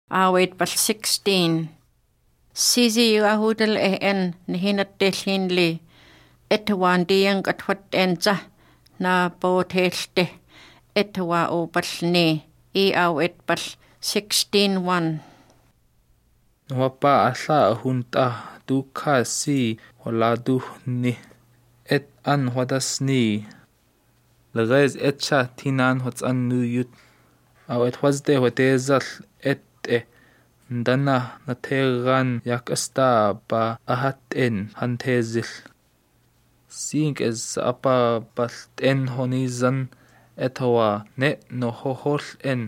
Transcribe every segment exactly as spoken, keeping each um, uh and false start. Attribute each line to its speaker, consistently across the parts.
Speaker 1: Awit bal sixteen. Sisi yuahudal e en nihinat delhinli etwan diyang atwat enza na bothelte etwa o balni I awit bal sixteen one.
Speaker 2: Wapa asla hunta duka si holadu ni et an hodas ni lagaz etcha tinan hots an nuyut aw et wasde hotezal et e ndana nategan yak asta ba ahat en hantezil sink es apa balt en honizan etwa ne no hohol en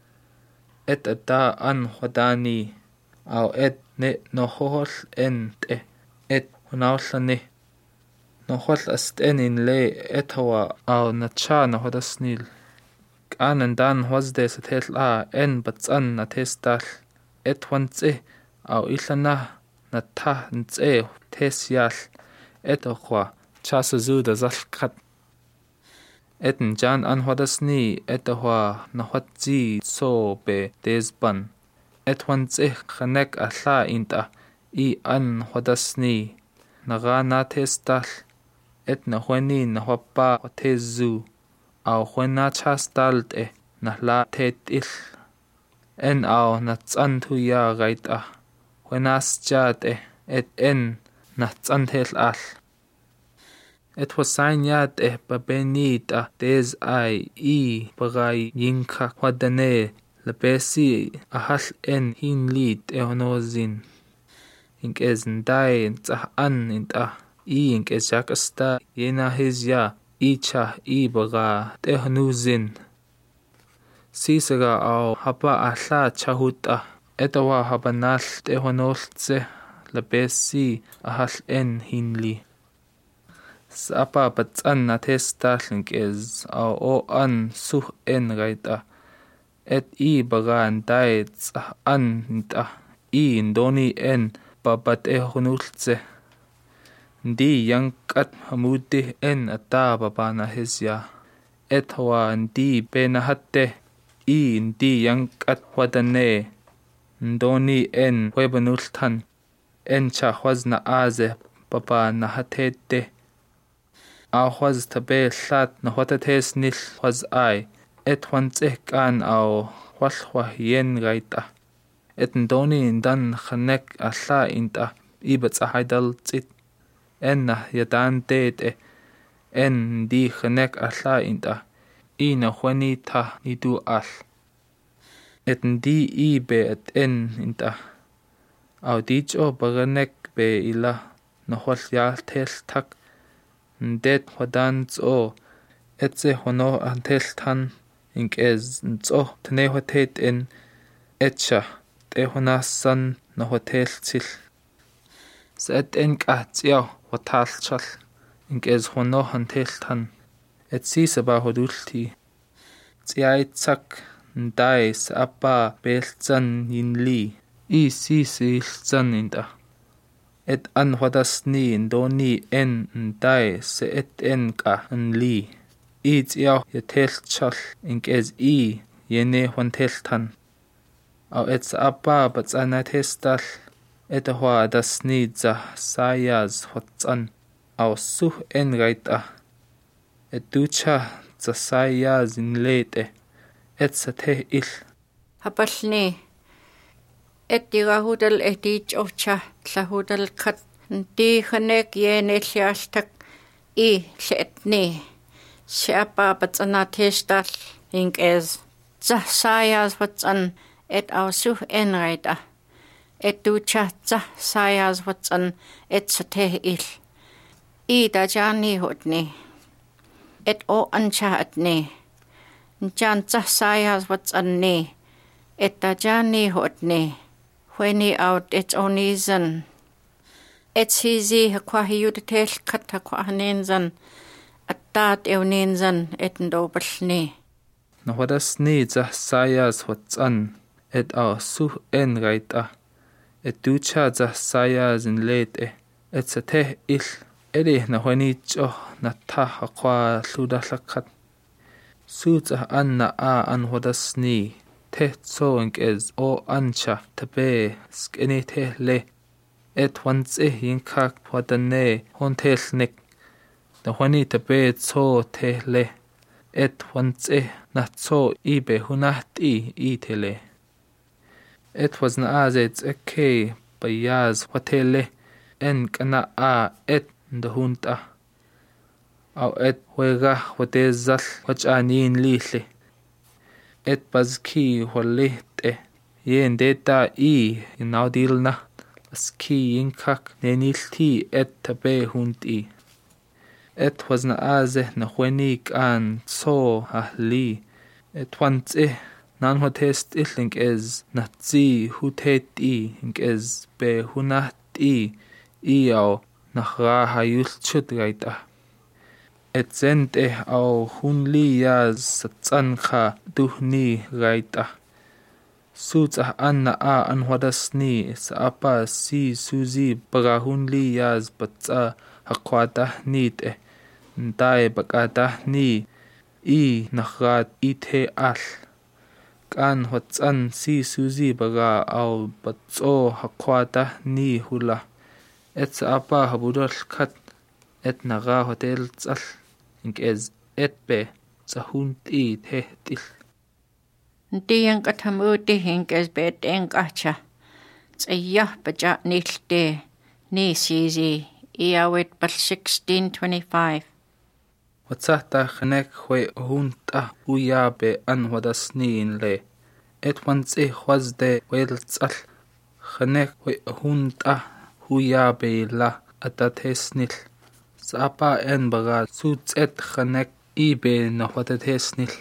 Speaker 2: et ata an hodani aw et ne no hohol en te et honawlani no hol ast en in le etwa aw nacha no hodasnil kanan dan wasde satel a en batsan na testal et wantse aw ilana na ta ntse tesyal et khwa chasa zuda zalkat et jan an hodasni et hwa na hotzi so be desban et wantse khanek alla inta I an hodasni naga na testal et na hweni na hoppa tezu aw hwena chastalt e na la tetil en aw na tsan tu ya gaita hwenas chat e et en na tsan tel al et hosain yat e babenita des ai I bagai yinka hwadane lebesi ahal en hinlit e honozin inkez ndai tsa an inta I inkez jakasta yena hizya icha I baga te honuzin sisaga aw hapa ahla chahuta etawa habanal te honoltse lebesi ahal en hinli sapa batsan na testal inkez aw o an suh en gaita et I baga ndai tsa an inta I indoni en babat e honultse ndi yankat hamuti en ata babana hizya etwa ndi benahatte I ndi yankat wadane ndoni en webanultan en cha hwazna aze babana hatete aw hwaz tabe hlat na hwatates nil hwaz ai et wantse kan aw hwalhwa yen gaita et ndoni ndan khanek alla inta ibats haidal tsit en na yadan tete en di khanek alla inta I na hweni ta idu al et ndi I be et en inta aw dicho baganek be ila na hwal yal tel tak ndet hwadan tso et se hono antel tan inkez tso tne hotet en etcha te honasan na hotel til set en katsio hotal chal inkez hono antel tan et si saba hodulti tsiai tsak ndai sapa beltsan yinli I si siltsan inda et an hodasni ndoni en ndai se et en ka nli I tsiao yetel chal inkez I yene hontel tan aw et sapa batsana testal et hwa dasni za sayaz hotsan aw suh en gaita et ducha za sayaz in lete et sate il
Speaker 1: Hapalni et dirahudal etich ocha tlahudal kat ndi khanek yene liastak I letni siapa batsana testal inkez za sayaz hotsan et aw suh en gaita et ducha za sayaz hotsan et sate il I da jani hotni et o ancha atni jan za sayaz hotsan ni et da jani hotni hweni out et onizan et sizi kwa hiyutel kata kwa hanenzan atat eunenzan et ndobalni
Speaker 2: na hodasni za sayaz hotsan et aw suh en gaita et ducha za sayaz in lete et sate il eri na hweni cho na ta kwa ludahlakat suza an na a an hodasni te so inkez o ancha tabe skene te le et once yinkak wadane hon telnik na honi tabe so te le et once na so ibe hunahti i tele et was na azet eke bayaz hotele en kana a et ndahunta au et huega hotezal wachanin lile et bazki holite yen data i inaudilna baski yinkak nenilti et tabe hunti et was na aze na huenik an so ahli et once nan hotest ilink ez natzi huteti ink ez be hunati iao nachra hayul chutgaita et zente au hunli yaz satsankha duhni gaita suza anna a anwadasni sa apa si suzi baga hunli yaz batsa hakwata nite ntae bakata ni i nachrat ite al kan hotsan si suzi baga au batso hakwata ni hula et sa apa habudol khat et naga hotel tsal ink ez et be sa hunti the til
Speaker 1: Ndiyan kathamuti hink ez bet enkacha tsaya baja nilte ni sizi iawet bal sixteen twenty-five
Speaker 2: watsahta khnek khwe hunta uyabe anwadasnin le et once khwazde wel tsal khnek khwe hunta huyabe la atatesnil sapa en baga sutset khnek ibe na watatesnil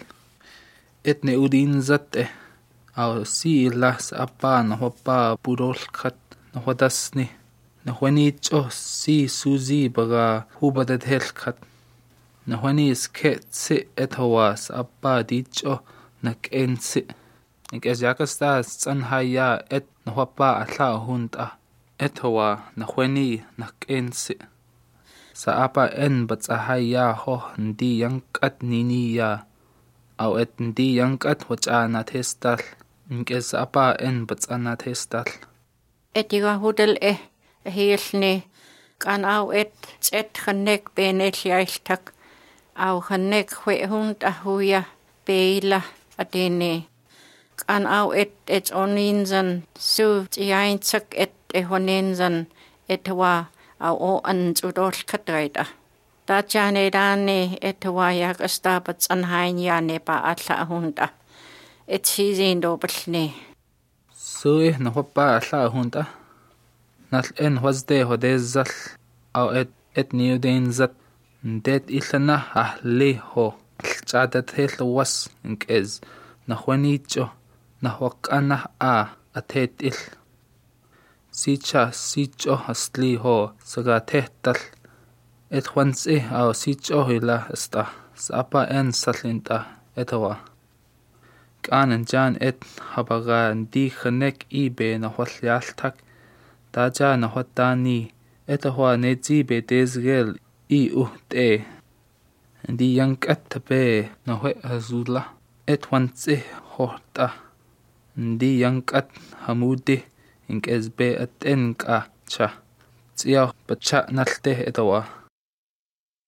Speaker 2: etne udin zatte au si la sapa na hopa purol khat na watasni na hwani cho si suzi baga hubadat hel khat na hwani sket se ethawas appa di cho na kense ikes yakasta tsan haya et na hopa atla hunta ethawa na hwani na kense sa apa en batsa haya ho ndi yankat niniya au et ndi yankat hochana testal inkes apa en batsana testal
Speaker 1: etiga hudel e hielni kan au et et khanek beneliailtak au khanek hwe hund ahuya beila adene kan au et et oninsan su tiainsak et e honensan etwa au o an udol khatraita ta chane dane etwa yak astabats anhain ya ne pa atla hunda et sizin dobelne
Speaker 2: so e na hopa atla hunda nal en hosde hodezal au et et niuden zat det ilana ahli ho chadat helwas inkez na hwanicho na hokana a atet il sicha sicho asli ho saga tehtal et khwanse au sicho hila sta sapa en salinta etwa kanan jan et habaga di khnek ibe na hwalyaltak taja na hotani etwa netzi betezgel i uhte di yankat be na hwe azula et once horta di yankat hamude ink S B at enka cha tsiya pacha nalte etwa